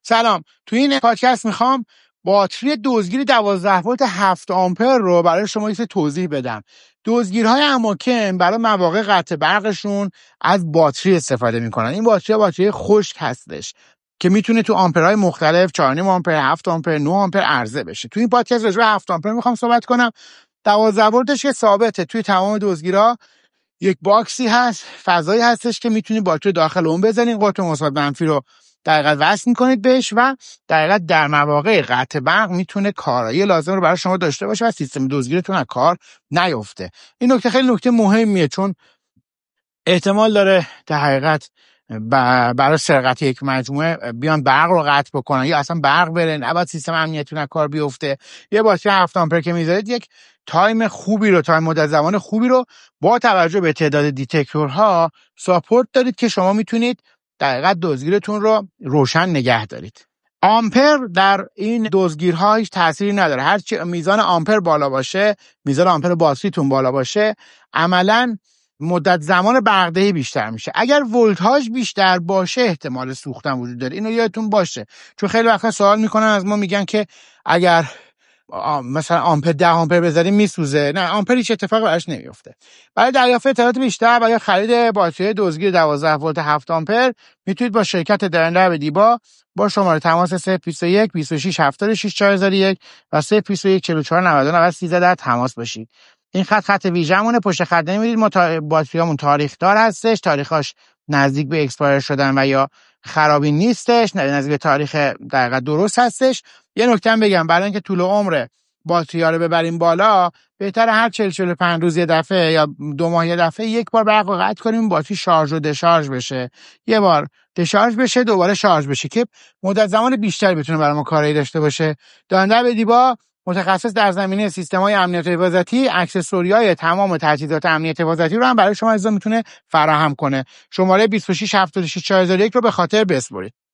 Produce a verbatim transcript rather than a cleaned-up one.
سلام. تو این پادکست میخوام باتری دزدگیر دوازده ولت هفت آمپر رو برای شما یه توضیح بدم. دزدگیرهای اماکن برای مواقع قطع برقشون از باتری استفاده میکنن. این باتری باتری خشک هستش که میتونه تو آمپرهای مختلف چهار و نیم آمپر، هفت آمپر، نه آمپر عرضه بشه. تو این پادکست راجع به هفت آمپر میخوام صحبت کنم. دوازده ولتش که ثابته توی تمام دزدگیرها یک باکسی هست، فضایی هستش که میتونی باتری داخل اون بزنین، قطب مثبت منفی رو در حقیقت وصل میکنید بهش و در حقیقت در مواقع قطع برق میتونه کارایی لازم رو برای شما داشته باشه و سیستم دزدگیرتون از کار نیفته. این نکته خیلی نکته مهمیه، چون احتمال داره در حقیقت برای سرقت یک مجموعه بیان برق رو قطع بکنن یا اصلا برق بره، نباید سیستم امنیتیتون از کار بیفته. یه باتری هفت آمپر که میذارید یک تایم خوبی رو، تایم مدت زمان خوبی رو با توجه به تعداد دیتکتورها ساپورت دارید که شما میتونید در حقیقت دزدگیرتون رو روشن نگه دارید. آمپر در این دزدگیرها هیچ تأثیری نداره. هر چی میزان آمپر بالا باشه، میزان آمپر باتریتون بالا باشه، عملاً مدت زمان برقدهی بیشتر میشه. اگر ولتاژ بیشتر باشه احتمال سوختن وجود داره. اینو یادتون باشه، چون خیلی وقتا سوال میکنن از ما، میگن که اگر مثلا آمپر ده آمپر بذاریم میسوزه. نه، آمپر هیچ اتفاقی براش نمیفته. برای دریافت اطلاعات بیشتر و یا خرید باتری دزدگیر دوازده ولت هفت آمپر میتونید با شرکت درندر دیبا با شماره تماس صفر بیست و یک بیست و شش هفتاد و شش چهارصد و یک و صفر بیست و یک چهل و چهار نود و نه سیزده در تماس باشید. این خط خط ویژه‌مونه، پشت خط نمی‌بینید. ما تا... باتریامون تاریخ دار هستش، تاریخاش نزدیک به اکسپایر شدن و یا خرابی نیستش، نزدیک به تاریخ دقیقاً درست هستش. یه نکته هم بگم، برای اینکه طول عمر باتری‌ها رو ببریم بالا، بهتره هر چهل چهل و پنج روز یه دفعه یا دو ماه یه دفعه یک بار برق رو قطع کنیم، باتری شارژ و دشارژ بشه. یه بار دشارژ بشه، دوباره شارژ بشه که مدت زمان بیشتری بتونه برای ما کاری داشته باشه. دانده دیبا متخصص در زمینه سیستم‌های امنیت حفاظتی، اکسسوری‌های تمام تجهیزات امنیت حفاظتی رو هم برای شما عزیزان میتونه فراهم کنه. شماره بیست و شش هفتاد و شش چهارصد و یک رو به خاطر بسپرید.